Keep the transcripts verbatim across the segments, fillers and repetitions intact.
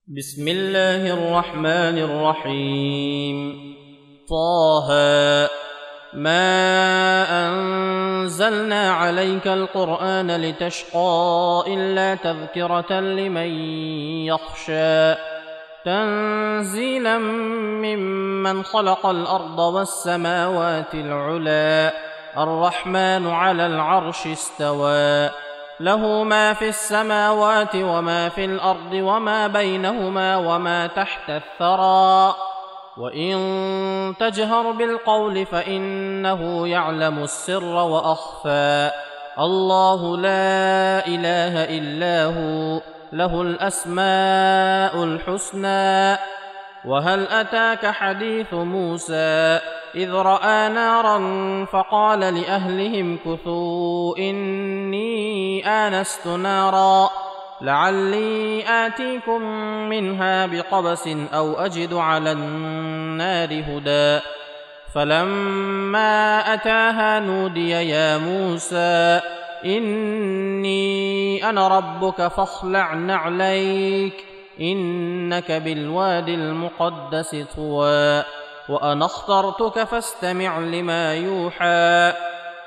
بسم الله الرحمن الرحيم. طه ما أنزلنا عليك القرآن لتشقى إلا تذكرة لمن يخشى تنزيلا ممن خلق الأرض والسماوات العلى الرحمن على العرش استوى له ما في السماوات وما في الأرض وما بينهما وما تحت الثرى وإن تجهر بالقول فإنه يعلم السر وأخفى الله لا إله إلا هو له الأسماء الحسنى. وهل أتاك حديث موسى إذ رأى نارا فقال لأهلهم كثوا إني آنست نارا لعلي آتيكم منها بقبس أو أجد على النار هدى فلما أتاها نودي يا موسى إني أنا ربك فاخلع نعليك إنك بالواد المقدس طوى وأنا اخترتك فاستمع لما يوحى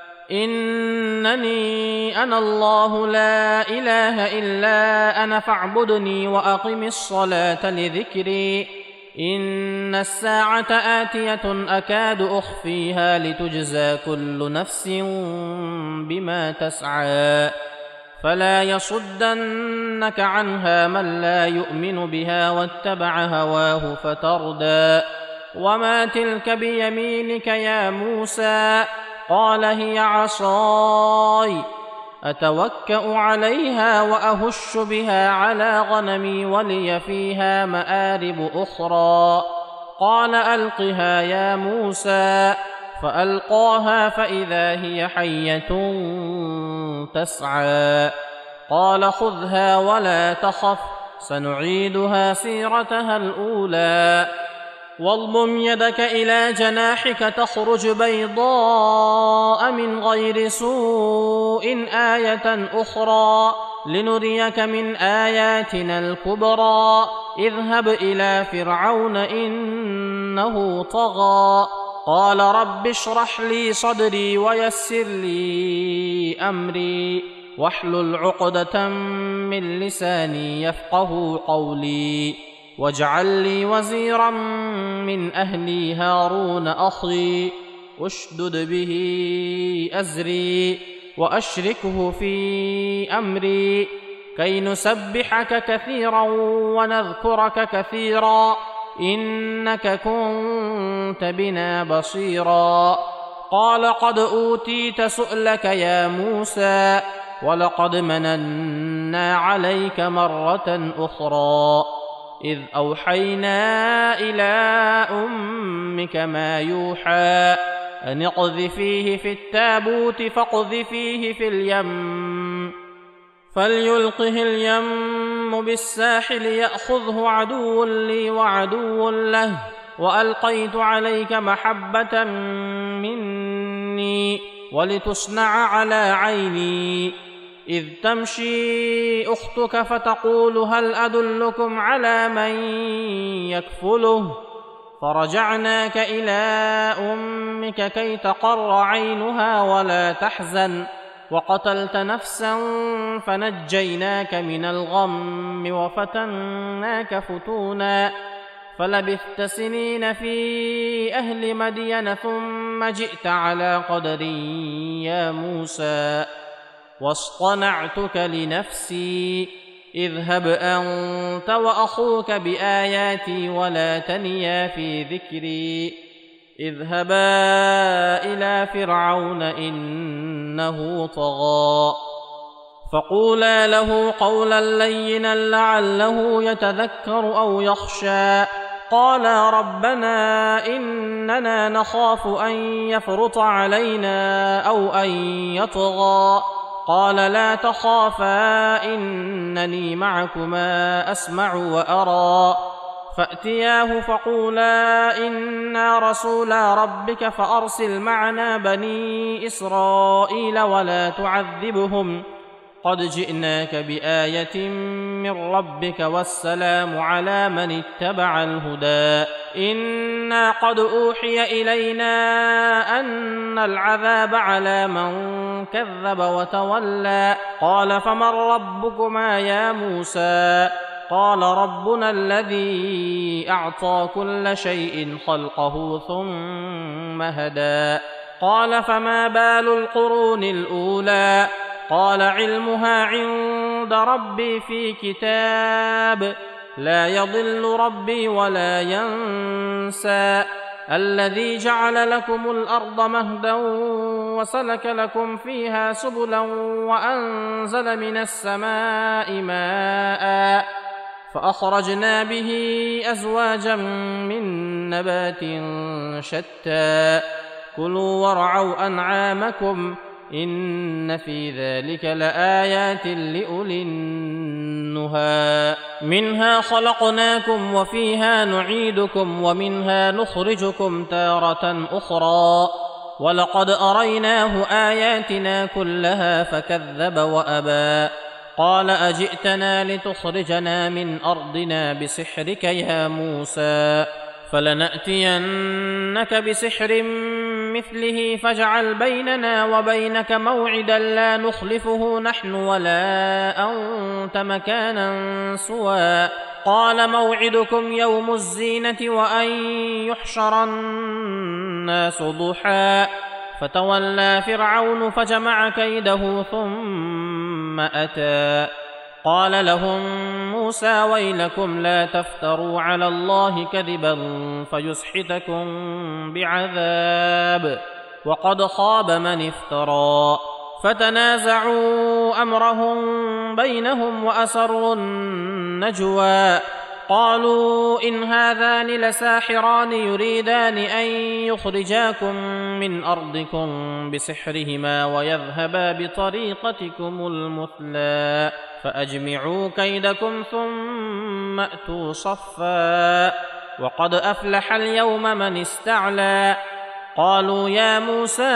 إنني أنا الله لا إله إلا أنا فاعبدني وأقم الصلاة لذكري إن الساعة آتية أكاد أخفيها لتجزى كل نفس بما تسعى فلا يصدنك عنها من لا يؤمن بها واتبع هواه فتردى وما تلك بيمينك يا موسى قال هي عصاي أتوكأ عليها وأهش بها على غنمي ولي فيها مآرب أخرى قال ألقها يا موسى فألقاها فإذا هي حية تسعى قال خذها ولا تخف سنعيدها سيرتها الأولى واضمم يدك إلى جناحك تخرج بيضاء من غير سوء آية أخرى لنريك من آياتنا الكبرى اذهب إلى فرعون إنه طغى قال رب اشرح لي صدري ويسر لي أمري واحلل عقدة من لساني يفقه قولي واجعل لي وزيرا من أهلي هارون أخي اشدد به أزري وأشركه في أمري كي نسبحك كثيرا ونذكرك كثيرا إنك كنت بنا بصيرا قال قد أوتيت سؤلك يا موسى ولقد مننا عليك مرة أخرى إذ أوحينا إلى أمك ما يوحى أن اقذفيه في التابوت فاقذفيه في اليم فليلقه اليم بالساحل يأخذه عدو لي وعدو له وألقيت عليك محبة مني ولتصنع على عيني إذ تمشي أختك فتقول هل أدلكم على من يكفله فرجعناك إلى أمك كي تقر عينها ولا تحزن وقتلت نفسا فنجيناك من الغم وفتناك فتونا فلبثت سنين في أهل مدين ثم جئت على قدري يا موسى واصطنعتك لنفسي اذهب أنت وأخوك بآياتي ولا تنيا في ذكري اذهبا إلى فرعون إنه طغى فقولا له قولا لينا لعله يتذكر أو يخشى قالا ربنا إننا نخاف أن يفرط علينا أو أن يطغى قال لا تخافا إنني معكما أسمع وأرى فأتياه فقولا إنا رسولا ربك فأرسل معنا بني إسرائيل ولا تعذبهم قد جئناك بآية من ربك والسلام على من اتبع الهدى إنا قد أوحي إلينا أن العذاب على من كذب وتولى قال فمن ربكما يا موسى قال ربنا الذي أعطى كل شيء خلقه ثم هدى قال فما بال القرون الأولى قال علمها عند ربي في كتاب لا يضل ربي ولا ينسى الذي جعل لكم الأرض مهدا وسلك لكم فيها سبلا وأنزل من السماء ماء فأخرجنا به أزواجا من نبات شتى كلوا وارعوا أنعامكم إن في ذلك لآيات لأولي النهى منها خلقناكم وفيها نعيدكم ومنها نخرجكم تارة أخرى ولقد أريناه آياتنا كلها فكذب وأبى قال أجئتنا لتخرجنا من أرضنا بسحرك يا موسى فلنأتينك بسحر مثله فاجعل بيننا وبينك موعدا لا نخلفه نحن ولا أنت مكانا سوى قال موعدكم يوم الزينة وأن يحشر الناس ضحى فتولى فرعون فجمع كيده ثم أتى قال لهم موسى ويلكم لا تفتروا على الله كذبا فيسحتكم بعذاب وقد خاب من افترى فتنازعوا أمرهم بينهم وأسروا النجوى قالوا إن هذان لساحران يريدان أن يخرجاكم من أرضكم بسحرهما ويذهبا بطريقتكم المثلى فأجمعوا كيدكم ثم أتوا صفا وقد أفلح اليوم من استعلى قالوا يا موسى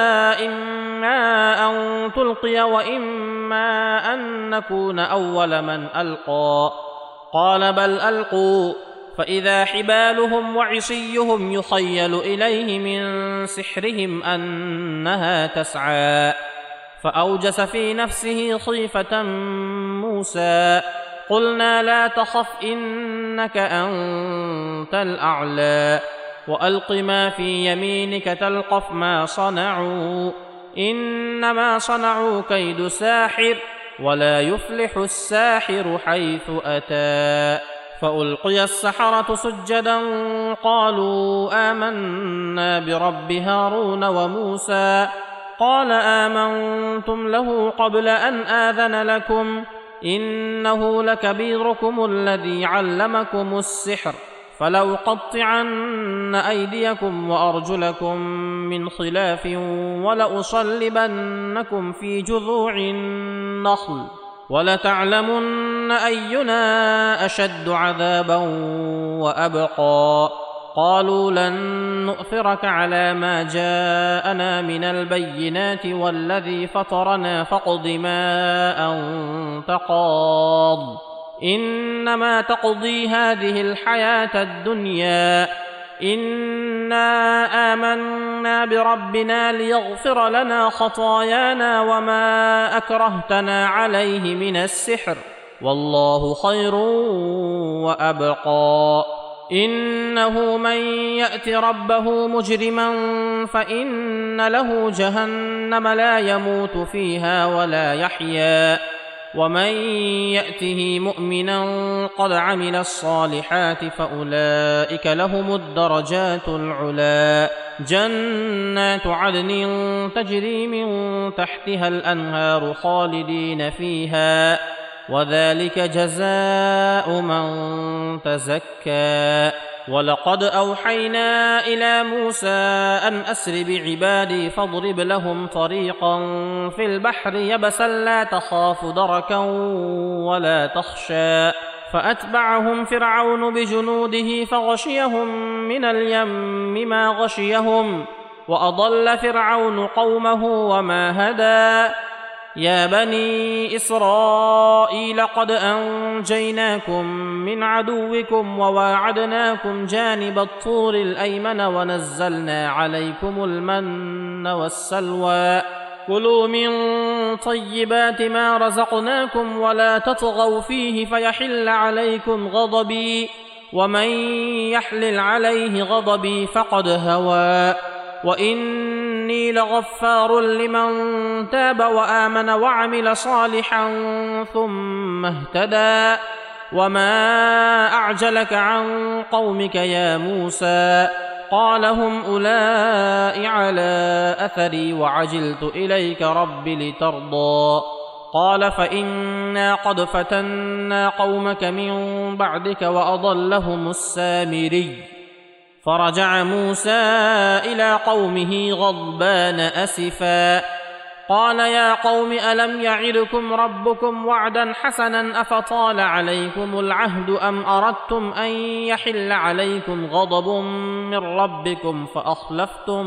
إما أن تلقي وإما أن نكون أول من ألقى قال بل ألقوا فإذا حبالهم وعصيهم يخيل إليه من سحرهم أنها تسعى فأوجس في نفسه خيفة موسى قلنا لا تخف إنك أنت الأعلى وألق ما في يمينك تلقف ما صنعوا إنما صنعوا كيد ساحر ولا يفلح الساحر حيث أتى فألقي السحرة سجدا قالوا آمنا برب هارون وموسى قال آمنتم له قبل أن آذن لكم إنه لكبيركم الذي علمكم السحر فلأقطعن أيديكم وأرجلكم من خلاف ولأصلبنكم في جذوع النخل ولتعلمن أينا أشد عذابا وأبقى قالوا لن نؤثرك على ما جاءنا من البينات والذي فطرنا فاقض ما أنت قاض إنما تقضي هذه الحياة الدنيا إنا آمنا بربنا ليغفر لنا خطايانا وما أكرهتنا عليه من السحر والله خير وأبقى إنه من يأت ربه مجرما فإن له جهنم لا يموت فيها ولا يحيا ومن يأته مؤمنا قد عمل الصالحات فأولئك لهم الدرجات العلا جنات عدن تجري من تحتها الأنهار خالدين فيها وذلك جزاء من تزكى ولقد أوحينا إلى موسى أن أسر بعبادي فاضرب لهم طريقا في البحر يبسا لا تخاف دركا ولا تخشى فأتبعهم فرعون بجنوده فغشيهم من اليم ما غشيهم وأضل فرعون قومه وما هدى يا بني إسرائيل قد أنجيناكم من عدوكم وواعدناكم جانب الطور الأيمن ونزلنا عليكم المن والسلوى كلوا من طيبات ما رزقناكم ولا تطغوا فيه فيحل عليكم غضبي ومن يحلل عليه غضبي فقد هوى وإني لغفار لمن تاب وآمن وعمل صالحا ثم اهتدى وما أعجلك عن قومك يا موسى قال هم أولئك على أثري وعجلت إليك رب لترضى قال فإنا قد فتنا قومك من بعدك وأضلهم السامري فرجع موسى إلى قومه غضبان أسفا قال يا قوم ألم يعدكم ربكم وعدا حسنا أفطال عليكم العهد أم أردتم أن يحل عليكم غضب من ربكم فأخلفتم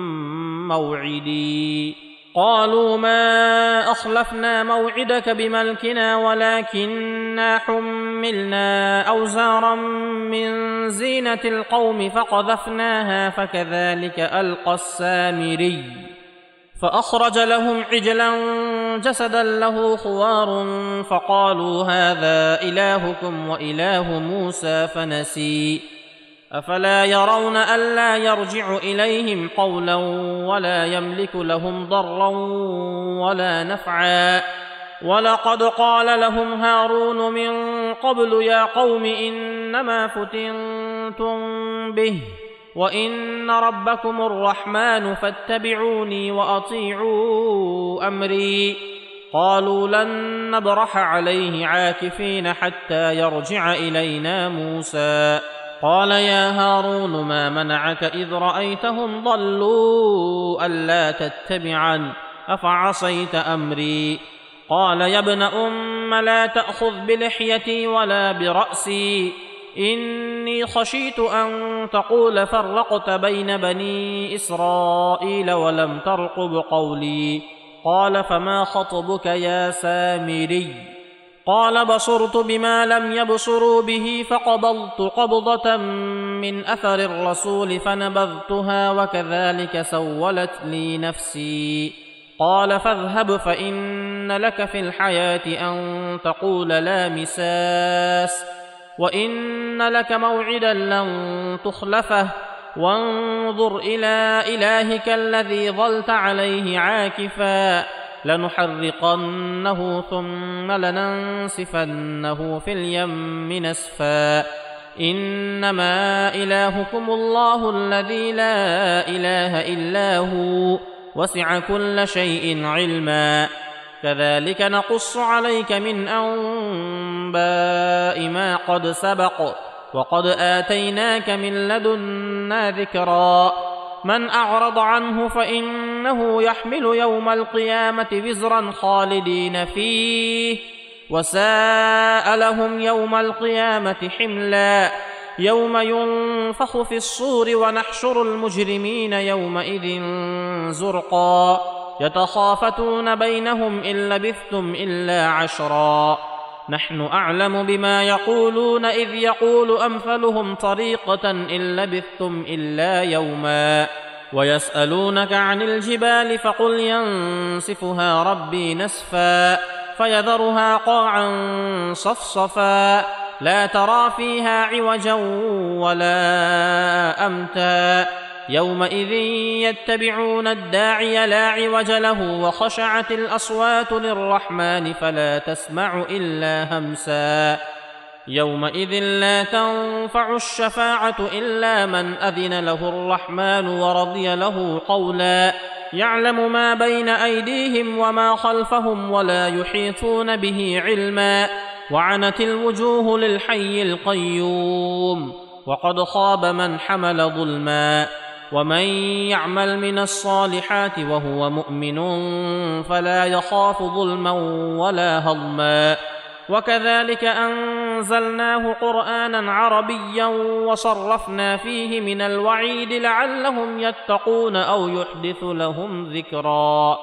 موعدي قالوا ما أخلفنا موعدك بملكنا ولكننا حملنا أوزارا من زينة القوم فقذفناها فكذلك ألقى السامري فأخرج لهم عجلا جسدا له خوار فقالوا هذا إلهكم وإله موسى فنسي أفلا يرون ألا يرجع إليهم قولا ولا يملك لهم ضرا ولا نفعا ولقد قال لهم هارون من قبل يا قوم إنما فتنتم به وإن ربكم الرحمن فاتبعوني وأطيعوا أمري قالوا لن نبرح عليه عاكفين حتى يرجع إلينا موسى قال يا هارون ما منعك إذ رأيتهم ضلوا ألا تتبعن أفعصيت أمري قال يا ابن أم لا تأخذ بلحيتي ولا برأسي إني خشيت أن تقول فرقت بين بني إسرائيل ولم ترقب قولي قال فما خطبك يا سامري قال بصرت بما لم يبصروا به فقبضت قبضة من أثر الرسول فنبذتها وكذلك سولت لي نفسي قال فاذهب فإن لك في الحياة أن تقول لا مساس وإن لك موعدا لن تخلفه وانظر إلى إلهك الذي ظلت عليه عاكفا لنحرقنه ثم لننسفنه في اليم نسفا إنما إلهكم الله الذي لا إله إلا هو وسع كل شيء علما كذلك نقص عليك من أنباء ما قد سبق وقد آتيناك من لدنا ذكرا من أعرض عنه فإنه يحمل يوم القيامة وزرا خالدين فيه وساء لهم يوم القيامة حملا يوم ينفخ في الصور ونحشر المجرمين يومئذ زرقا يتخافتون بينهم إن لبثتم إلا عشرا نحن أعلم بما يقولون إذ يقول أمثلهم طريقة إن لبثتم إلا يوما ويسألونك عن الجبال فقل ينسفها ربي نسفا فيذرها قاعا صفصفا لا ترى فيها عوجا ولا أمتا يومئذ يتبعون الداعي لا عوج له وخشعت الأصوات للرحمن فلا تسمع إلا همسا يومئذ لا تنفع الشفاعة إلا من أذن له الرحمن ورضي له قولا يعلم ما بين أيديهم وما خلفهم ولا يحيطون به علما وعنت الوجوه للحي القيوم وقد خاب من حمل ظلما ومن يعمل من الصالحات وهو مؤمن فلا يخاف ظلما ولا هضما وكذلك أنزلناه قرآنا عربيا وصرفنا فيه من الوعيد لعلهم يتقون أو يحدث لهم ذكرا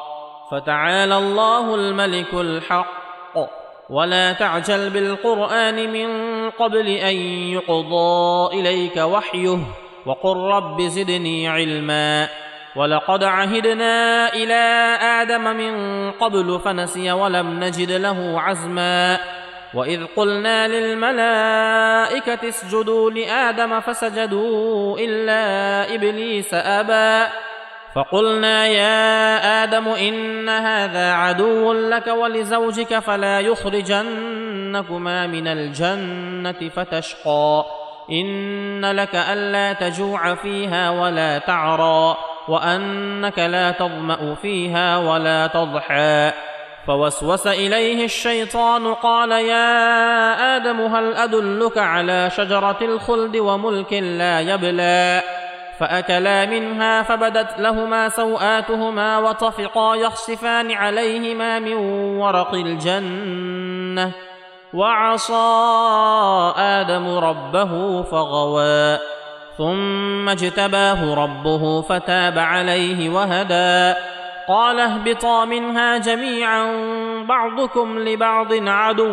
فتعالى الله الملك الحق ولا تعجل بالقرآن من قبل أن يقضى إليك وحيه وقل رب زدني علما ولقد عهدنا إلى آدم من قبل فنسي ولم نجد له عزما وإذ قلنا للملائكة اسجدوا لآدم فسجدوا إلا إبليس أبى فقلنا يا آدم إن هذا عدو لك ولزوجك فلا يخرجنكما من الجنة فتشقى إن لك ألا تجوع فيها ولا تعرى وأنك لا تظمأ فيها ولا تضحى فوسوس إليه الشيطان قال يا آدم هل أدلك على شجرة الخلد وملك لا يبلى فأكلا منها فبدت لهما سوآتهما وطفقا يخصفان عليهما من ورق الجنة وعصى آدم ربه فغوى ثم اجتباه ربه فتاب عليه وهدى قال اهبطا منها جميعا بعضكم لبعض عدو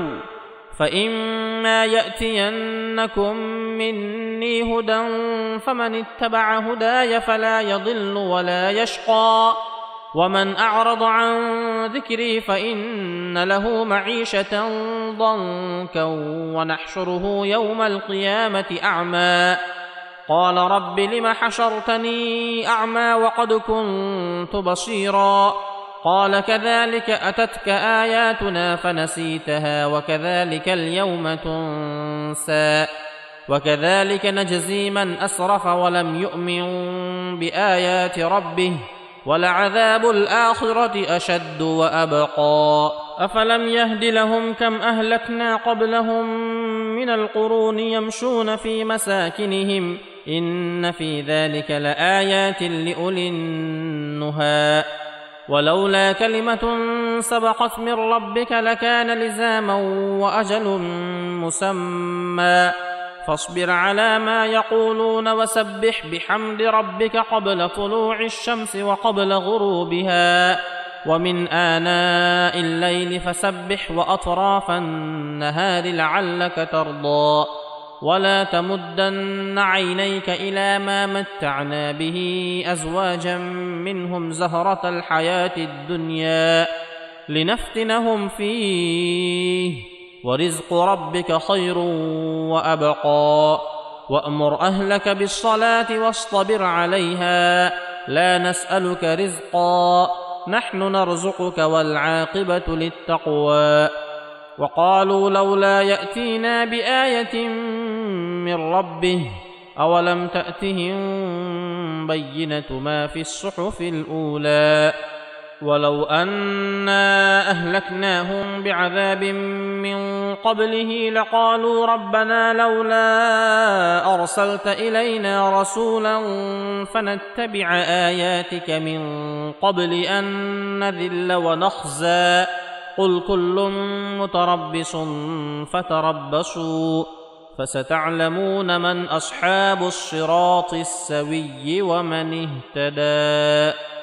فإما يأتينكم مني هدى فمن اتبع هداي فلا يضل ولا يشقى ومن أعرض عن ذكري فإن له معيشة ضنكا ونحشره يوم القيامة أعمى قال رب لم حشرتني أعمى وقد كنت بصيرا قال كذلك أتتك آياتنا فنسيتها وكذلك اليوم تنسى وكذلك نجزي من أسرف ولم يؤمن بآيات ربه ولعذاب الآخرة أشد وأبقى أفلم يهد لهم كم أهلكنا قبلهم من القرون يمشون في مساكنهم إن في ذلك لآيات لأولي النهى ولولا كلمة سبقت من ربك لكان لزاما وأجل مسمى فاصبر على ما يقولون وسبح بحمد ربك قبل طلوع الشمس وقبل غروبها ومن آناء الليل فسبح وأطراف النهار لعلك ترضى ولا تمدن عينيك إلى ما متعنا به أزواجا منهم زهرة الحياة الدنيا لنفتنهم فيه ورزق ربك خير وأبقى وأمر أهلك بالصلاة واصطبر عليها لا نسألك رزقا نحن نرزقك والعاقبة للتقوى وقالوا لولا يأتينا بآية من ربه أولم تأتهم بينة ما في الصحف الأولى ولو أنا أهلكناهم بعذاب من قبله لقالوا ربنا لولا أرسلت إلينا رسولا فنتبع آياتك من قبل أن نذل ونخزى قل كل متربص فتربصوا فستعلمون من أصحاب الصراط السوي ومن اهتدى.